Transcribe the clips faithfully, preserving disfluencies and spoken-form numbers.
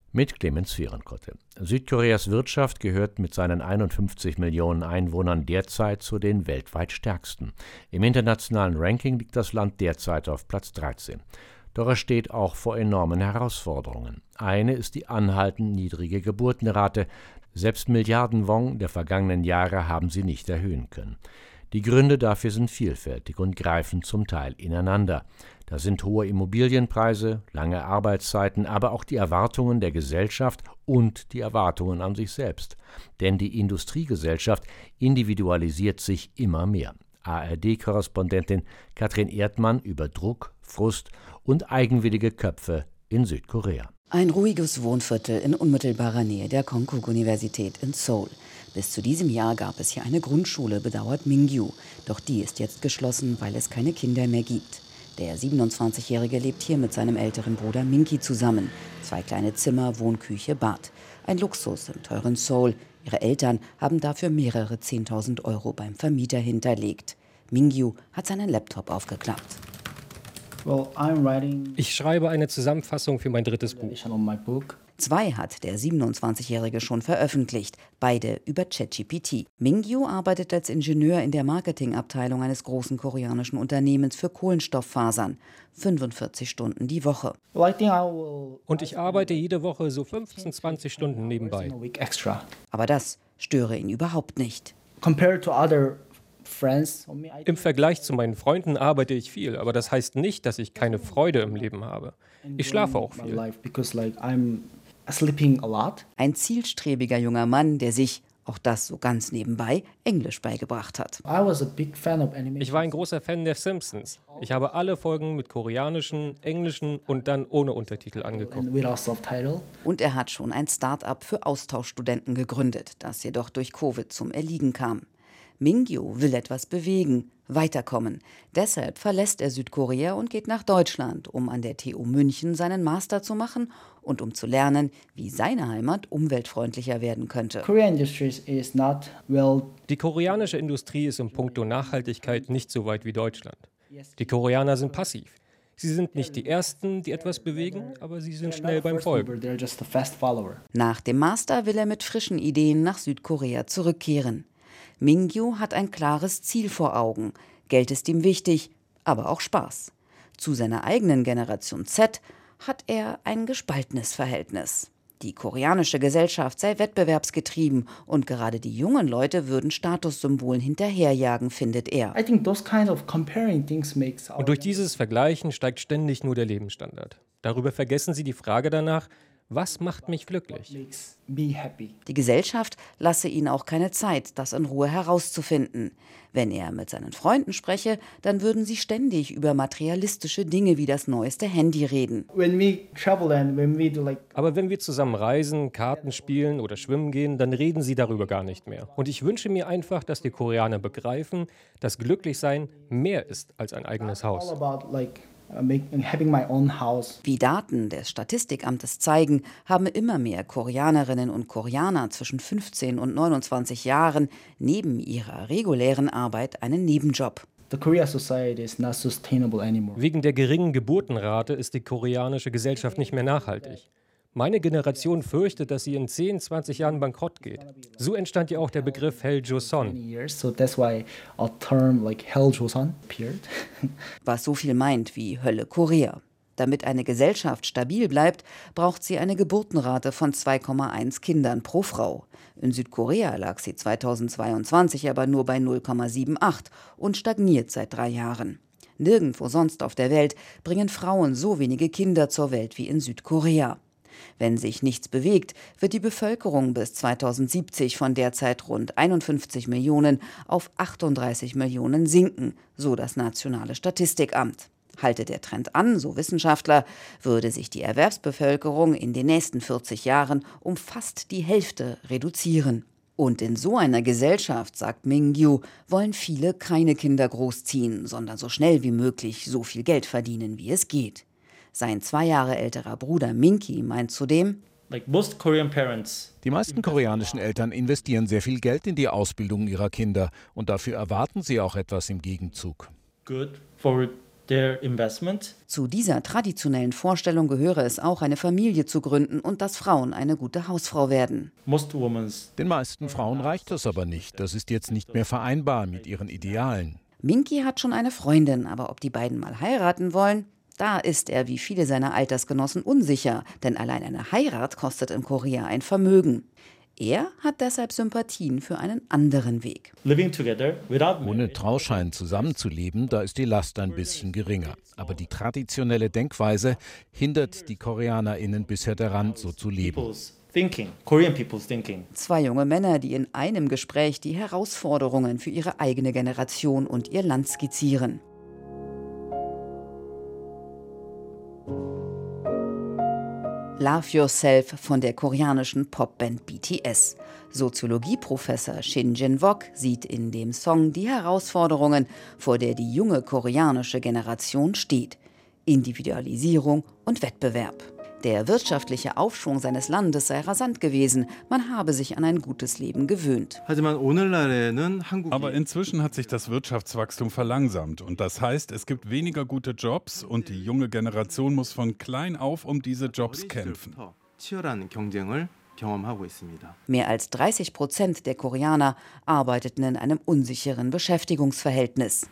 Mit Clemens Vierenkotte. Südkoreas Wirtschaft gehört mit seinen einundfünfzig Millionen Einwohnern derzeit zu den weltweit stärksten. Im internationalen Ranking liegt das Land derzeit auf Platz dreizehn. Doch es steht auch vor enormen Herausforderungen. Eine ist die anhaltend niedrige Geburtenrate. Selbst Milliarden Won der vergangenen Jahre haben sie nicht erhöhen können. Die Gründe dafür sind vielfältig und greifen zum Teil ineinander. Da sind hohe Immobilienpreise, lange Arbeitszeiten, aber auch die Erwartungen der Gesellschaft und die Erwartungen an sich selbst. Denn die Industriegesellschaft individualisiert sich immer mehr. A R D-Korrespondentin Katrin Erdmann über Druck, Frust und eigenwillige Köpfe in Südkorea. Ein ruhiges Wohnviertel in unmittelbarer Nähe der Konkuk-Universität in Seoul. Bis zu diesem Jahr gab es hier eine Grundschule, bedauert Mingyu. Doch die ist jetzt geschlossen, weil es keine Kinder mehr gibt. Der siebenundzwanzigjährige lebt hier mit seinem älteren Bruder Minki zusammen. Zwei kleine Zimmer, Wohnküche, Bad. Ein Luxus im teuren Seoul. Ihre Eltern haben dafür mehrere zehntausend Euro beim Vermieter hinterlegt. Mingyu hat seinen Laptop aufgeklappt. Ich schreibe eine Zusammenfassung für mein drittes Buch. Zwei hat der siebenundzwanzigjährige schon veröffentlicht, beide über ChatGPT. Mingyu arbeitet als Ingenieur in der Marketingabteilung eines großen koreanischen Unternehmens für Kohlenstofffasern. fünfundvierzig Stunden die Woche. Und ich arbeite jede Woche so fünfzehn, zwanzig Stunden nebenbei. Aber das störe ihn überhaupt nicht. Im Vergleich zu meinen Freunden arbeite ich viel, aber das heißt nicht, dass ich keine Freude im Leben habe. Ich schlafe auch viel. Ein zielstrebiger junger Mann, der sich, auch das so ganz nebenbei, Englisch beigebracht hat. Ich war ein großer Fan der Simpsons. Ich habe alle Folgen mit koreanischen, englischen und dann ohne Untertitel angeguckt. Und er hat schon ein Start-up für Austauschstudenten gegründet, das jedoch durch Covid zum Erliegen kam. Mingyu will etwas bewegen, weiterkommen. Deshalb verlässt er Südkorea und geht nach Deutschland, um an der T U München seinen Master zu machen und um zu lernen, wie seine Heimat umweltfreundlicher werden könnte. Die koreanische Industrie ist in puncto Nachhaltigkeit nicht so weit wie Deutschland. Die Koreaner sind passiv. Sie sind nicht die Ersten, die etwas bewegen, aber sie sind schnell beim Folgen. Nach dem Master will er mit frischen Ideen nach Südkorea zurückkehren. Mingyu hat ein klares Ziel vor Augen. Geld ist ihm wichtig, aber auch Spaß. Zu seiner eigenen Generation Z hat er ein gespaltenes Verhältnis. Die koreanische Gesellschaft sei wettbewerbsgetrieben und gerade die jungen Leute würden Statussymbolen hinterherjagen, findet er. Und durch dieses Vergleichen steigt ständig nur der Lebensstandard. Darüber vergessen sie die Frage danach, was macht mich glücklich? Die Gesellschaft lasse ihn auch keine Zeit, das in Ruhe herauszufinden. Wenn er mit seinen Freunden spreche, dann würden sie ständig über materialistische Dinge wie das neueste Handy reden. Aber wenn wir zusammen reisen, Karten spielen oder schwimmen gehen, dann reden sie darüber gar nicht mehr. Und ich wünsche mir einfach, dass die Koreaner begreifen, dass Glücklichsein mehr ist als ein eigenes Haus. Wie Daten des Statistikamtes zeigen, haben immer mehr Koreanerinnen und Koreaner zwischen fünfzehn und neunundzwanzig Jahren neben ihrer regulären Arbeit einen Nebenjob. Wegen der geringen Geburtenrate ist die koreanische Gesellschaft nicht mehr nachhaltig. Meine Generation fürchtet, dass sie in zehn, zwanzig Jahren bankrott geht. So entstand ja auch der Begriff Hell Joseon. Was so viel meint wie Hölle Korea. Damit eine Gesellschaft stabil bleibt, braucht sie eine Geburtenrate von zwei Komma eins Kindern pro Frau. In Südkorea lag sie zweitausendzweiundzwanzig aber nur bei null Komma achtundsiebzig und stagniert seit drei Jahren. Nirgendwo sonst auf der Welt bringen Frauen so wenige Kinder zur Welt wie in Südkorea. Wenn sich nichts bewegt, wird die Bevölkerung bis zweitausendsiebzig von derzeit rund einundfünfzig Millionen auf achtunddreißig Millionen sinken, so das Nationale Statistikamt. Halte der Trend an, so Wissenschaftler, würde sich die Erwerbsbevölkerung in den nächsten vierzig Jahren um fast die Hälfte reduzieren. Und in so einer Gesellschaft, sagt Mingyu, wollen viele keine Kinder großziehen, sondern so schnell wie möglich so viel Geld verdienen, wie es geht. Sein zwei Jahre älterer Bruder Minki meint zudem, die meisten koreanischen Eltern investieren sehr viel Geld in die Ausbildung ihrer Kinder und dafür erwarten sie auch etwas im Gegenzug. their investment. Zu dieser traditionellen Vorstellung gehöre es auch, eine Familie zu gründen und dass Frauen eine gute Hausfrau werden. Most women's Den meisten Frauen reicht das aber nicht. Das ist jetzt nicht mehr vereinbar mit ihren Idealen. Minky hat schon eine Freundin, aber ob die beiden mal heiraten wollen, da ist er wie viele seiner Altersgenossen unsicher, denn allein eine Heirat kostet in Korea ein Vermögen. Er hat deshalb Sympathien für einen anderen Weg. living together without Ohne Trauschein zusammenzuleben, da ist die Last ein bisschen geringer. Aber die traditionelle Denkweise hindert die KoreanerInnen bisher daran, so zu leben. people's thinking, Korean people's thinking. Zwei junge Männer, die in einem Gespräch die Herausforderungen für ihre eigene Generation und ihr Land skizzieren. Love Yourself von der koreanischen Popband B T S. Soziologieprofessor Shin Jin-wook sieht in dem Song die Herausforderungen, vor der die junge koreanische Generation steht. Individualisierung und Wettbewerb. Der wirtschaftliche Aufschwung seines Landes sei rasant gewesen, man habe sich an ein gutes Leben gewöhnt. Aber inzwischen hat sich das Wirtschaftswachstum verlangsamt und das heißt, es gibt weniger gute Jobs und die junge Generation muss von klein auf um diese Jobs kämpfen. Mehr als dreißig Prozent der Koreaner arbeiteten in einem unsicheren Beschäftigungsverhältnis.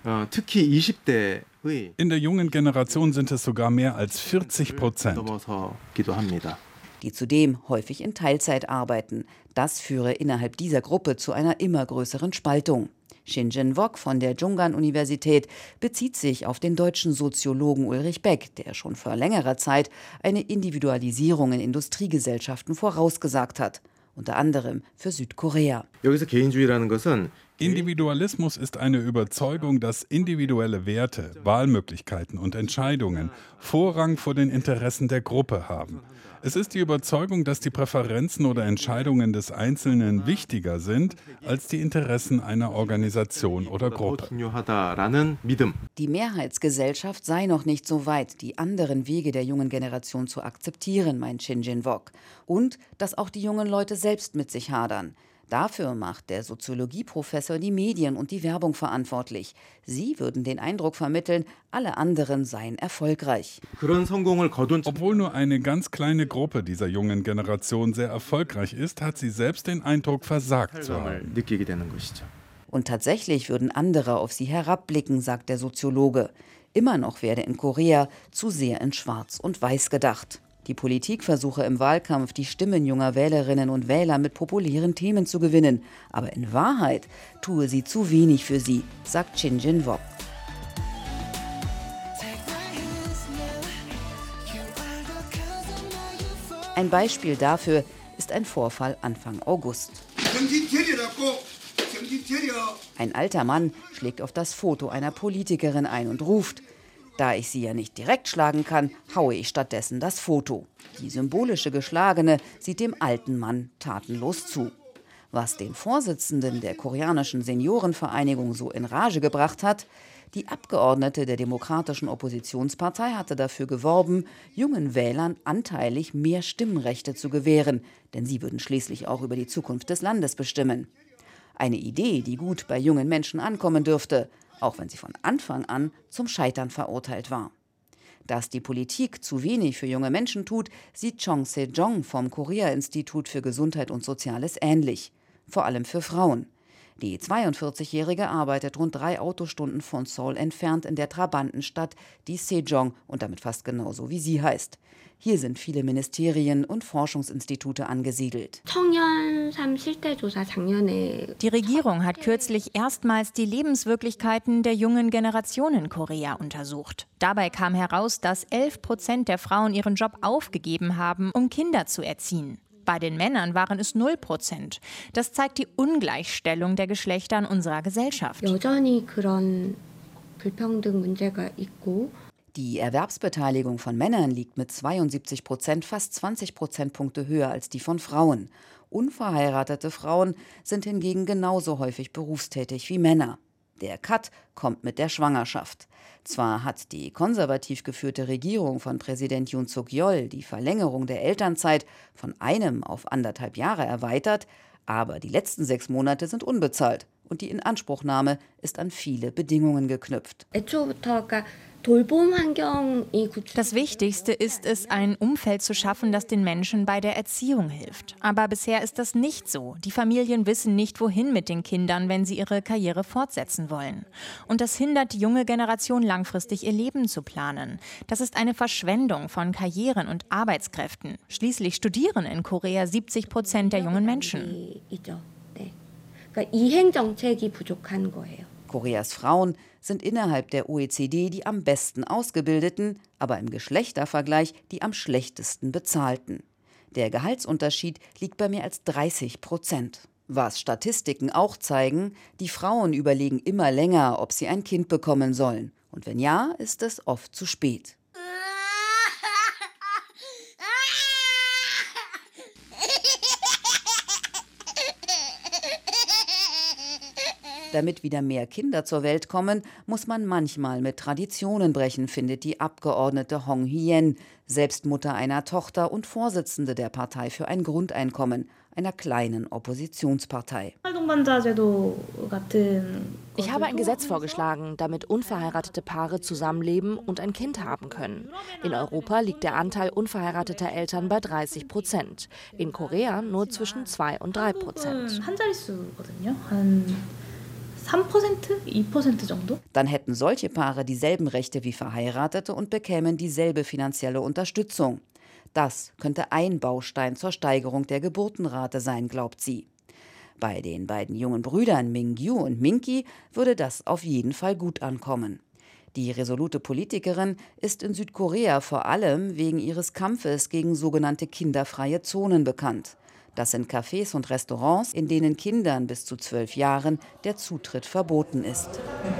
In der jungen Generation sind es sogar mehr als vierzig Prozent. Die zudem häufig in Teilzeit arbeiten. Das führe innerhalb dieser Gruppe zu einer immer größeren Spaltung. Shin Jin-wook von der Junggan-Universität bezieht sich auf den deutschen Soziologen Ulrich Beck, der schon vor längerer Zeit eine Individualisierung in Industriegesellschaften vorausgesagt hat, unter anderem für Südkorea. Individualismus ist eine Überzeugung, dass individuelle Werte, Wahlmöglichkeiten und Entscheidungen Vorrang vor den Interessen der Gruppe haben. Es ist die Überzeugung, dass die Präferenzen oder Entscheidungen des Einzelnen wichtiger sind als die Interessen einer Organisation oder Gruppe. Die Mehrheitsgesellschaft sei noch nicht so weit, die anderen Wege der jungen Generation zu akzeptieren, meint Shin Jin-wook. Und dass auch die jungen Leute selbst mit sich hadern. Dafür macht der Soziologieprofessor die Medien und die Werbung verantwortlich. Sie würden den Eindruck vermitteln, alle anderen seien erfolgreich. Obwohl nur eine ganz kleine Gruppe dieser jungen Generation sehr erfolgreich ist, hat sie selbst den Eindruck, versagt zu haben. Und tatsächlich würden andere auf sie herabblicken, sagt der Soziologe. Immer noch werde in Korea zu sehr in Schwarz und Weiß gedacht. Die Politik versuche im Wahlkampf, die Stimmen junger Wählerinnen und Wähler mit populären Themen zu gewinnen. Aber in Wahrheit tue sie zu wenig für sie, sagt Shin Jin-wook. Ein Beispiel dafür ist ein Vorfall Anfang August. Ein alter Mann schlägt auf das Foto einer Politikerin ein und ruft: Da ich sie ja nicht direkt schlagen kann, haue ich stattdessen das Foto. Die symbolische Geschlagene sieht dem alten Mann tatenlos zu. Was den Vorsitzenden der koreanischen Seniorenvereinigung so in Rage gebracht hat: Die Abgeordnete der demokratischen Oppositionspartei hatte dafür geworben, jungen Wählern anteilig mehr Stimmrechte zu gewähren, denn sie würden schließlich auch über die Zukunft des Landes bestimmen. Eine Idee, die gut bei jungen Menschen ankommen dürfte, auch wenn sie von Anfang an zum Scheitern verurteilt war. Dass die Politik zu wenig für junge Menschen tut, sieht Chong Se-jong vom Korea-Institut für Gesundheit und Soziales ähnlich. Vor allem für Frauen. Die zweiundvierzigjährige arbeitet rund drei Autostunden von Seoul entfernt in der Trabantenstadt, die Sejong und damit fast genauso wie sie heißt. Hier sind viele Ministerien und Forschungsinstitute angesiedelt. Die Regierung hat kürzlich erstmals die Lebenswirklichkeiten der jungen Generation in Korea untersucht. Dabei kam heraus, dass elf Prozent der Frauen ihren Job aufgegeben haben, um Kinder zu erziehen. Bei den Männern waren es null Prozent. Das zeigt die Ungleichstellung der Geschlechter in unserer Gesellschaft. Die Erwerbsbeteiligung von Männern liegt mit zweiundsiebzig Prozent fast zwanzig Prozentpunkte höher als die von Frauen. Unverheiratete Frauen sind hingegen genauso häufig berufstätig wie Männer. Der Cut kommt mit der Schwangerschaft. Zwar hat die konservativ geführte Regierung von Präsident Yoon Suk-yeol die Verlängerung der Elternzeit von einem auf anderthalb Jahre erweitert, aber die letzten sechs Monate sind unbezahlt und die Inanspruchnahme ist an viele Bedingungen geknüpft. Das Wichtigste ist es, ein Umfeld zu schaffen, das den Menschen bei der Erziehung hilft. Aber bisher ist das nicht so. Die Familien wissen nicht, wohin mit den Kindern, wenn sie ihre Karriere fortsetzen wollen. Und das hindert die junge Generation langfristig, ihr Leben zu planen. Das ist eine Verschwendung von Karrieren und Arbeitskräften. Schließlich studieren in Korea siebzig Prozent der jungen Menschen. Koreas Frauen sind innerhalb der O E C D die am besten ausgebildeten, aber im Geschlechtervergleich die am schlechtesten bezahlten. Der Gehaltsunterschied liegt bei mehr als dreißig Prozent. Was Statistiken auch zeigen, die Frauen überlegen immer länger, ob sie ein Kind bekommen sollen. Und wenn ja, ist es oft zu spät. Damit wieder mehr Kinder zur Welt kommen, muss man manchmal mit Traditionen brechen, findet die Abgeordnete Hong Hyen, selbst Mutter einer Tochter und Vorsitzende der Partei für ein Grundeinkommen, einer kleinen Oppositionspartei. Ich habe ein Gesetz vorgeschlagen, damit unverheiratete Paare zusammenleben und ein Kind haben können. In Europa liegt der Anteil unverheirateter Eltern bei dreißig Prozent, in Korea nur zwischen zwei und drei Prozent. Dann hätten solche Paare dieselben Rechte wie Verheiratete und bekämen dieselbe finanzielle Unterstützung. Das könnte ein Baustein zur Steigerung der Geburtenrate sein, glaubt sie. Bei den beiden jungen Brüdern Mingyu und Minki würde das auf jeden Fall gut ankommen. Die resolute Politikerin ist in Südkorea vor allem wegen ihres Kampfes gegen sogenannte kinderfreie Zonen bekannt. Das sind Cafés und Restaurants, in denen Kindern bis zu zwölf Jahren der Zutritt verboten ist.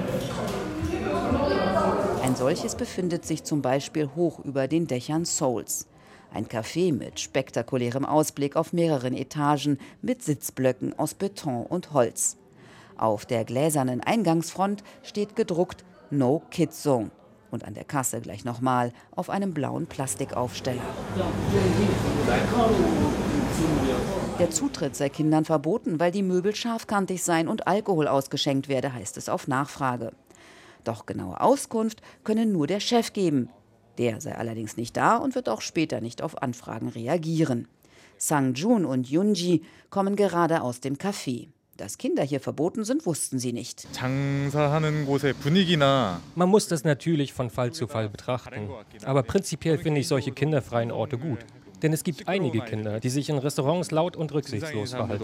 Ein solches befindet sich zum Beispiel hoch über den Dächern Seouls. Ein Café mit spektakulärem Ausblick auf mehreren Etagen mit Sitzblöcken aus Beton und Holz. Auf der gläsernen Eingangsfront steht gedruckt No Kids Zone und an der Kasse gleich nochmal auf einem blauen Plastikaufsteller. Der Zutritt sei Kindern verboten, weil die Möbel scharfkantig seien und Alkohol ausgeschenkt werde, heißt es auf Nachfrage. Doch genaue Auskunft könne nur der Chef geben. Der sei allerdings nicht da und wird auch später nicht auf Anfragen reagieren. Sang-jun und Yoonji kommen gerade aus dem Café. Dass Kinder hier verboten sind, wussten sie nicht. Man muss das natürlich von Fall zu Fall betrachten. Aber prinzipiell finde ich solche kinderfreien Orte gut. Denn es gibt einige Kinder, die sich in Restaurants laut und rücksichtslos verhalten.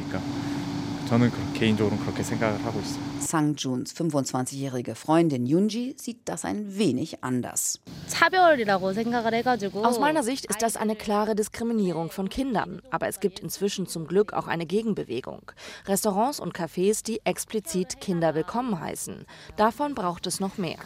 Sang-juns fünfundzwanzigjährige Freundin Yoonji sieht das ein wenig anders. Aus meiner Sicht ist das eine klare Diskriminierung von Kindern. Aber es gibt inzwischen zum Glück auch eine Gegenbewegung. Restaurants und Cafés, die explizit Kinder willkommen heißen. Davon braucht es noch mehr.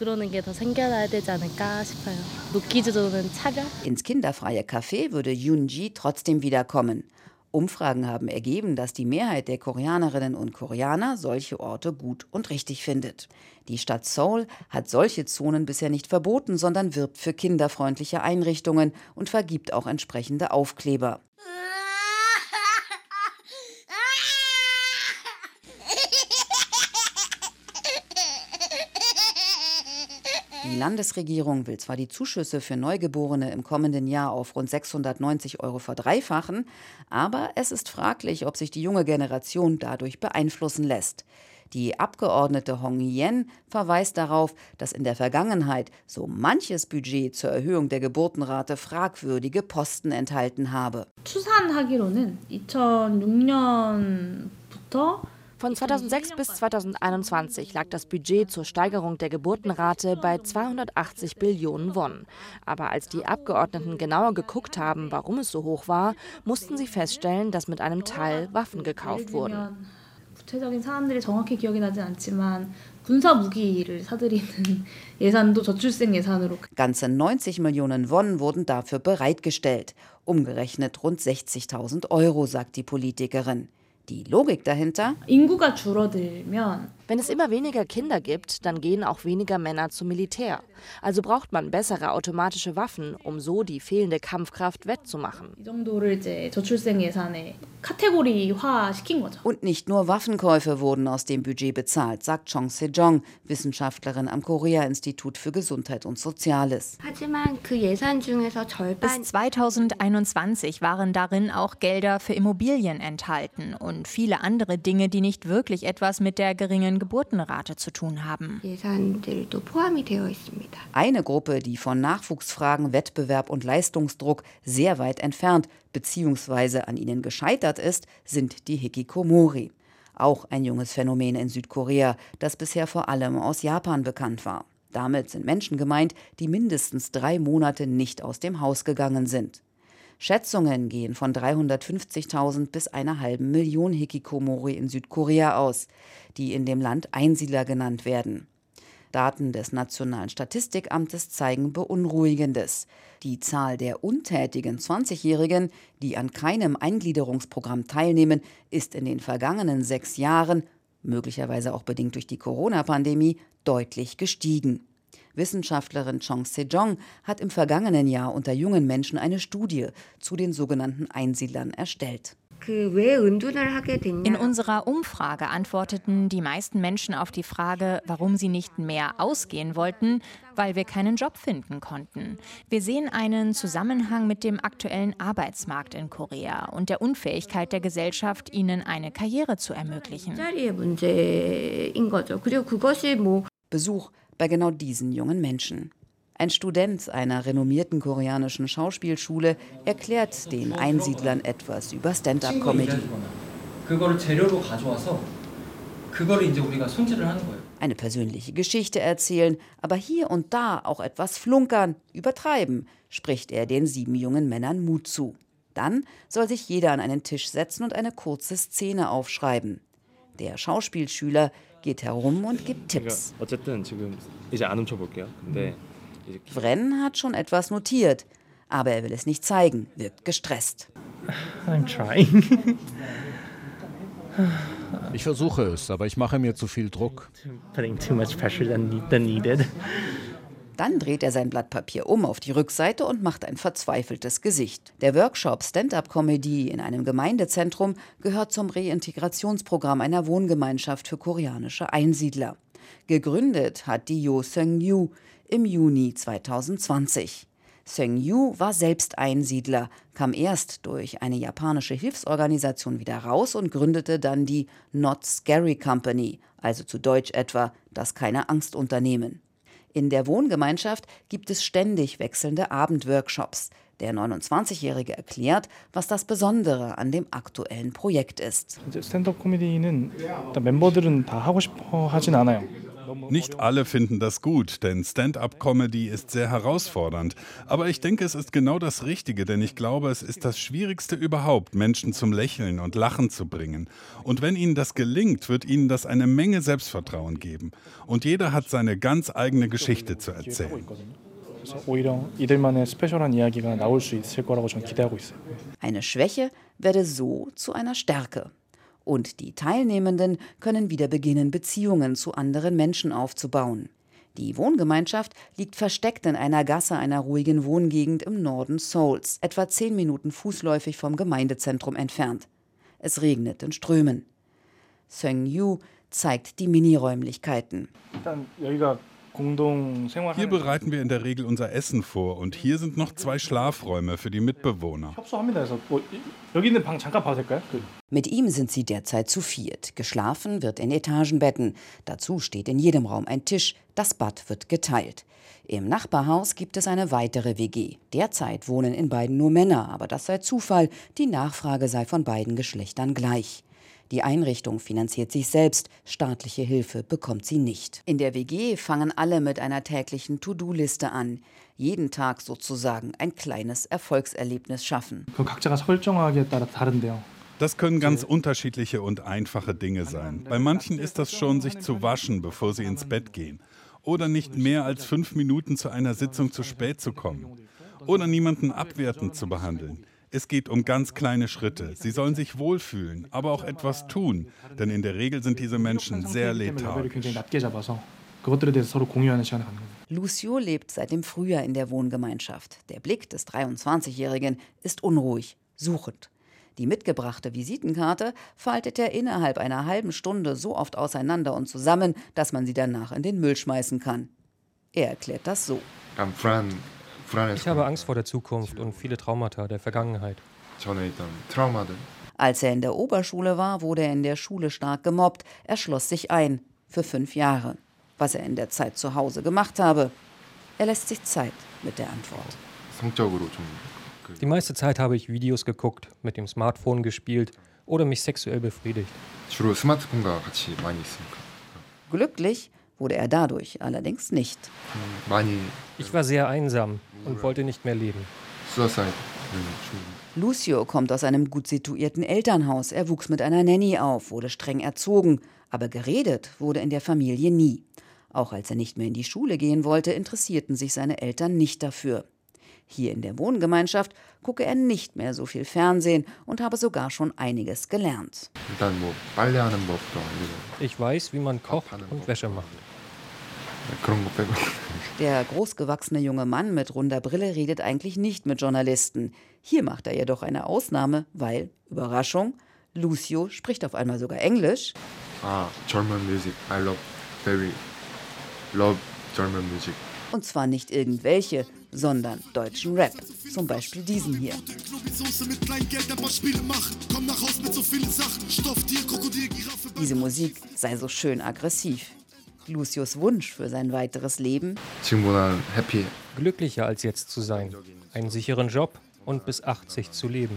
Ins kinderfreie Café würde Yoonji trotzdem wiederkommen. Umfragen haben ergeben, dass die Mehrheit der Koreanerinnen und Koreaner solche Orte gut und richtig findet. Die Stadt Seoul hat solche Zonen bisher nicht verboten, sondern wirbt für kinderfreundliche Einrichtungen und vergibt auch entsprechende Aufkleber. Die Landesregierung will zwar die Zuschüsse für Neugeborene im kommenden Jahr auf rund sechshundertneunzig Euro verdreifachen, aber es ist fraglich, ob sich die junge Generation dadurch beeinflussen lässt. Die Abgeordnete Hong Hyen verweist darauf, dass in der Vergangenheit so manches Budget zur Erhöhung der Geburtenrate fragwürdige Posten enthalten habe. Von zweitausendsechs bis zweitausendeinundzwanzig lag das Budget zur Steigerung der Geburtenrate bei zweihundertachtzig Billionen Won. Aber als die Abgeordneten genauer geguckt haben, warum es so hoch war, mussten sie feststellen, dass mit einem Teil Waffen gekauft wurden. Ganze neunzig Millionen Won wurden dafür bereitgestellt. Umgerechnet rund sechzigtausend Euro, sagt die Politikerin. Die Logik dahinter? Wenn es immer weniger Kinder gibt, dann gehen auch weniger Männer zum Militär. Also braucht man bessere automatische Waffen, um so die fehlende Kampfkraft wettzumachen. Und nicht nur Waffenkäufe wurden aus dem Budget bezahlt, sagt Chong Se-jong, Wissenschaftlerin am Korea-Institut für Gesundheit und Soziales. Bis zweitausendeinundzwanzig waren darin auch Gelder für Immobilien enthalten und viele andere Dinge, die nicht wirklich etwas mit der geringen Geburtenrate zu tun haben. Eine Gruppe, die von Nachwuchsfragen, Wettbewerb und Leistungsdruck sehr weit entfernt bzw. an ihnen gescheitert ist, sind die Hikikomori. Auch ein junges Phänomen in Südkorea, das bisher vor allem aus Japan bekannt war. Damit sind Menschen gemeint, die mindestens drei Monate nicht aus dem Haus gegangen sind. Schätzungen gehen von dreihundertfünfzigtausend bis einer halben Million Hikikomori in Südkorea aus, die in dem Land Einsiedler genannt werden. Daten des Nationalen Statistikamtes zeigen Beunruhigendes. Die Zahl der untätigen zwanzigjährigen, die an keinem Eingliederungsprogramm teilnehmen, ist in den vergangenen sechs Jahren, möglicherweise auch bedingt durch die Corona-Pandemie, deutlich gestiegen. Wissenschaftlerin Chong Se-jong hat im vergangenen Jahr unter jungen Menschen eine Studie zu den sogenannten Einsiedlern erstellt. In unserer Umfrage antworteten die meisten Menschen auf die Frage, warum sie nicht mehr ausgehen wollten, weil wir keinen Job finden konnten. Wir sehen einen Zusammenhang mit dem aktuellen Arbeitsmarkt in Korea und der Unfähigkeit der Gesellschaft, ihnen eine Karriere zu ermöglichen. Besuch bei genau diesen jungen Menschen. Ein Student einer renommierten koreanischen Schauspielschule erklärt den Einsiedlern etwas über Stand-up-Comedy. Eine persönliche Geschichte erzählen, aber hier und da auch etwas flunkern, übertreiben, spricht er den sieben jungen Männern Mut zu. Dann soll sich jeder an einen Tisch setzen und eine kurze Szene aufschreiben. Der Schauspielschüler geht herum und gibt Tipps. Wren hat schon etwas notiert, aber er will es nicht zeigen, wirkt gestresst. I'm trying. Ich versuche es, aber ich mache mir zu viel Druck. Putting too much pressure than, than needed. Dann dreht er sein Blatt Papier um auf die Rückseite und macht ein verzweifeltes Gesicht. Der Workshop Stand-up-Comedy in einem Gemeindezentrum gehört zum Reintegrationsprogramm einer Wohngemeinschaft für koreanische Einsiedler. Gegründet hat die Yo Seung-yu im Juni zweitausendzwanzig. Seung-yu war selbst Einsiedler, kam erst durch eine japanische Hilfsorganisation wieder raus und gründete dann die Not Scary Company, also zu Deutsch etwa das Keine-Angst-Unternehmen. In der Wohngemeinschaft gibt es ständig wechselnde Abendworkshops. Der neunundzwanzigjährige erklärt, was das Besondere an dem aktuellen Projekt ist. 스탠드업-코미디는 멤버들은 다 하고 싶어 하진 않아요. Nicht alle finden das gut, denn Stand-up-Comedy ist sehr herausfordernd. Aber ich denke, es ist genau das Richtige, denn ich glaube, es ist das Schwierigste überhaupt, Menschen zum Lächeln und Lachen zu bringen. Und wenn ihnen das gelingt, wird ihnen das eine Menge Selbstvertrauen geben. Und jeder hat seine ganz eigene Geschichte zu erzählen. Eine Schwäche werde so zu einer Stärke. Und die Teilnehmenden können wieder beginnen, Beziehungen zu anderen Menschen aufzubauen. Die Wohngemeinschaft liegt versteckt in einer Gasse einer ruhigen Wohngegend im Norden Seouls, etwa zehn Minuten fußläufig vom Gemeindezentrum entfernt. Es regnet in Strömen. Seung-yu zeigt die Miniräumlichkeiten. Hier bereiten wir in der Regel unser Essen vor und hier sind noch zwei Schlafräume für die Mitbewohner. Mit ihm sind sie derzeit zu viert. Geschlafen wird in Etagenbetten. Dazu steht in jedem Raum ein Tisch. Das Bad wird geteilt. Im Nachbarhaus gibt es eine weitere W G. Derzeit wohnen in beiden nur Männer, aber das sei Zufall. Die Nachfrage sei von beiden Geschlechtern gleich. Die Einrichtung finanziert sich selbst, staatliche Hilfe bekommt sie nicht. In der W G fangen alle mit einer täglichen To-Do-Liste an. Jeden Tag sozusagen ein kleines Erfolgserlebnis schaffen. Das können ganz unterschiedliche und einfache Dinge sein. Bei manchen ist das schon, sich zu waschen, bevor sie ins Bett gehen. Oder nicht mehr als fünf Minuten zu einer Sitzung zu spät zu kommen. Oder niemanden abwertend zu behandeln. Es geht um ganz kleine Schritte. Sie sollen sich wohlfühlen, aber auch etwas tun, denn in der Regel sind diese Menschen sehr lethargisch. Lucio lebt seit dem Frühjahr in der Wohngemeinschaft. Der Blick des dreiundzwanzigjährigen ist unruhig, suchend. Die mitgebrachte Visitenkarte faltet er innerhalb einer halben Stunde so oft auseinander und zusammen, dass man sie danach in den Müll schmeißen kann. Er erklärt das so. Ich habe Angst vor der Zukunft und viele Traumata der Vergangenheit. Als er in der Oberschule war, wurde er in der Schule stark gemobbt. Er schloss sich ein, für fünf Jahre. Was er in der Zeit zu Hause gemacht habe, er lässt sich Zeit mit der Antwort. Die meiste Zeit habe ich Videos geguckt, mit dem Smartphone gespielt oder mich sexuell befriedigt. Glücklich wurde er dadurch allerdings nicht. Ich war sehr einsam und wollte nicht mehr leben. Lucio kommt aus einem gut situierten Elternhaus. Er wuchs mit einer Nanny auf, wurde streng erzogen. Aber geredet wurde in der Familie nie. Auch als er nicht mehr in die Schule gehen wollte, interessierten sich seine Eltern nicht dafür. Hier in der Wohngemeinschaft gucke er nicht mehr so viel Fernsehen und habe sogar schon einiges gelernt. Ich weiß, wie man kocht und Wäsche macht. Der großgewachsene junge Mann mit runder Brille redet eigentlich nicht mit Journalisten. Hier macht er jedoch eine Ausnahme, weil, Überraschung, Lucio spricht auf einmal sogar Englisch. Ah, German music. I love, very love German music. Und zwar nicht irgendwelche, sondern deutschen Rap. Zum Beispiel diesen hier. Diese Musik sei so schön aggressiv. Lucios Wunsch für sein weiteres Leben? Happy. Glücklicher als jetzt zu sein, einen sicheren Job und bis achtzig zu leben.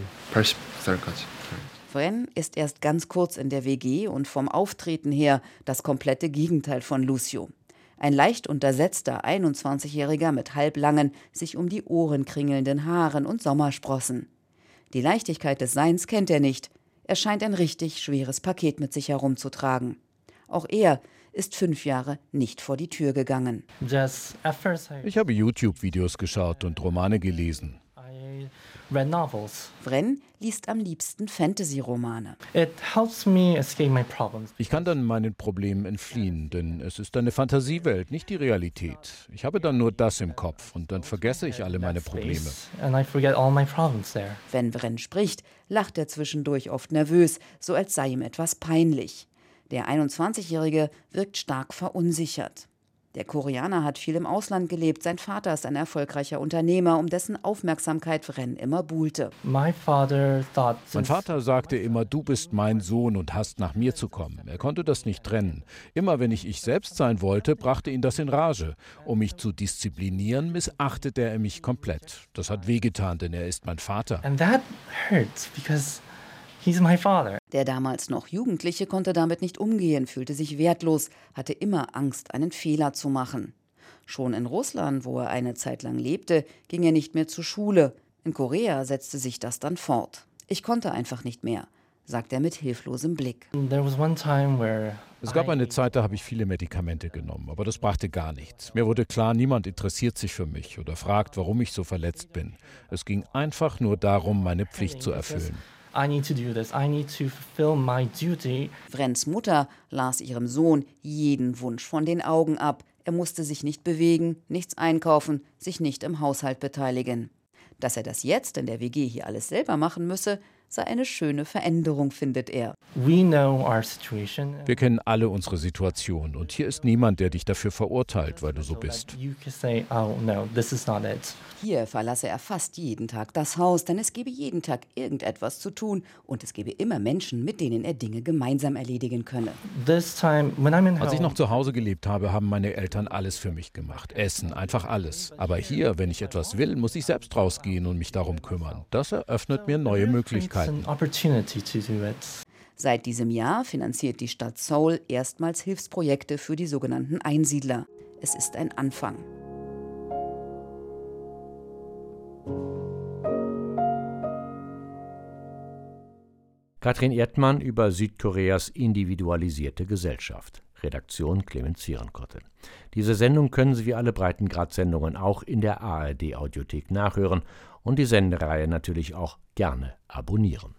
Vren ist erst ganz kurz in der W G und vom Auftreten her das komplette Gegenteil von Lucio. Ein leicht untersetzter einundzwanzigjähriger mit halblangen, sich um die Ohren kringelnden Haaren und Sommersprossen. Die Leichtigkeit des Seins kennt er nicht. Er scheint ein richtig schweres Paket mit sich herumzutragen. Auch er ist fünf Jahre nicht vor die Tür gegangen. Ich habe YouTube-Videos geschaut und Romane gelesen. Vren liest am liebsten Fantasy-Romane. Ich kann dann meinen Problemen entfliehen, denn es ist eine Fantasiewelt, nicht die Realität. Ich habe dann nur das im Kopf und dann vergesse ich alle meine Probleme. Wenn Vren spricht, lacht er zwischendurch oft nervös, so als sei ihm etwas peinlich. Der einundzwanzigjährige wirkt stark verunsichert. Der Koreaner hat viel im Ausland gelebt. Sein Vater ist ein erfolgreicher Unternehmer, um dessen Aufmerksamkeit Vren immer buhlte. Mein Vater sagte immer, du bist mein Sohn und hast nach mir zu kommen. Er konnte das nicht trennen. Immer wenn ich ich selbst sein wollte, brachte ihn das in Rage. Um mich zu disziplinieren, missachtete er mich komplett. Das hat wehgetan, denn er ist mein Vater. And that hurts because he's my father. Der damals noch Jugendliche konnte damit nicht umgehen, fühlte sich wertlos, hatte immer Angst, einen Fehler zu machen. Schon in Russland, wo er eine Zeit lang lebte, ging er nicht mehr zur Schule. In Korea setzte sich das dann fort. Ich konnte einfach nicht mehr, sagt er mit hilflosem Blick. Es gab eine Zeit, da habe ich viele Medikamente genommen, aber das brachte gar nichts. Mir wurde klar, niemand interessiert sich für mich oder fragt, warum ich so verletzt bin. Es ging einfach nur darum, meine Pflicht zu erfüllen. I need to do this. I need to fulfill my duty. Vrens Mutter las ihrem Sohn jeden Wunsch von den Augen ab. Er musste sich nicht bewegen, nichts einkaufen, sich nicht im Haushalt beteiligen. Dass er das jetzt in der W G hier alles selber machen müsse, sei eine schöne Veränderung, findet er. We know our situation. Wir kennen alle unsere Situation und hier ist niemand, der dich dafür verurteilt, weil du so bist. You can say, oh no, this is not it. Hier verlasse er fast jeden Tag das Haus, denn es gebe jeden Tag irgendetwas zu tun und es gebe immer Menschen, mit denen er Dinge gemeinsam erledigen könne. This time, when I'm in Als ich noch zu Hause gelebt habe, haben meine Eltern alles für mich gemacht. Essen, einfach alles. Aber hier, wenn ich etwas will, muss ich selbst rausgehen und mich darum kümmern. Das eröffnet mir neue Möglichkeiten. Seit diesem Jahr finanziert die Stadt Seoul erstmals Hilfsprojekte für die sogenannten Einsiedler. Es ist ein Anfang. Katrin Erdmann über Südkoreas individualisierte Gesellschaft. Redaktion Clemens Zierenkotte. Diese Sendung können Sie wie alle Breitengrad-Sendungen auch in der A R D-Audiothek nachhören und die Sendereihe natürlich auch gerne abonnieren.